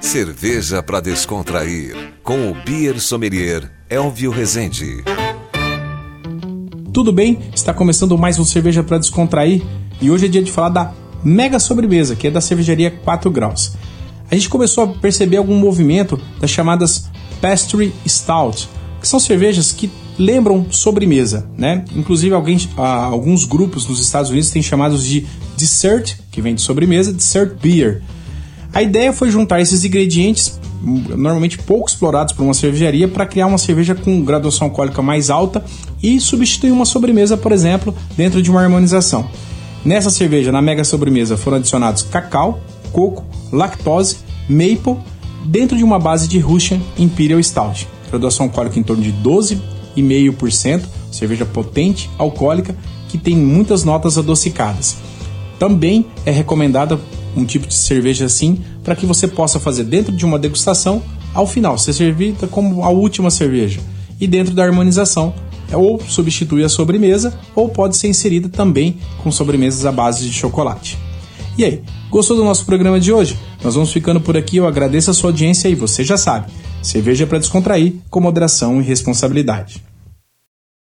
Cerveja para descontrair, com o Beer Sommelier Elvio Rezende. Tudo bem? Está começando mais um Cerveja para Descontrair e hoje é dia de falar da Mega Sobremesa, que é da cervejaria 4 Graus. A gente começou a perceber algum movimento das chamadas Pastry Stout, que são cervejas que lembram sobremesa, né? Inclusive alguns grupos nos Estados Unidos têm chamados de Dessert, que vem de sobremesa, Dessert Beer. A ideia foi juntar esses ingredientes, normalmente pouco explorados por uma cervejaria, para criar uma cerveja com graduação alcoólica mais alta e substituir uma sobremesa, por exemplo, dentro de uma harmonização. Nessa cerveja, na mega sobremesa, foram adicionados cacau, coco, lactose, maple, dentro de uma base de Russian Imperial Stout. Graduação alcoólica em torno de 12,5%, cerveja potente, alcoólica, que tem muitas notas adocicadas. Também é recomendada um tipo de cerveja assim, para que você possa fazer dentro de uma degustação, ao final, ser servida como a última cerveja. E dentro da harmonização, ou substituir a sobremesa, ou pode ser inserida também com sobremesas à base de chocolate. E aí, gostou do nosso programa de hoje? Nós vamos ficando por aqui, eu agradeço a sua audiência e você já sabe, cerveja para descontrair, com moderação e responsabilidade.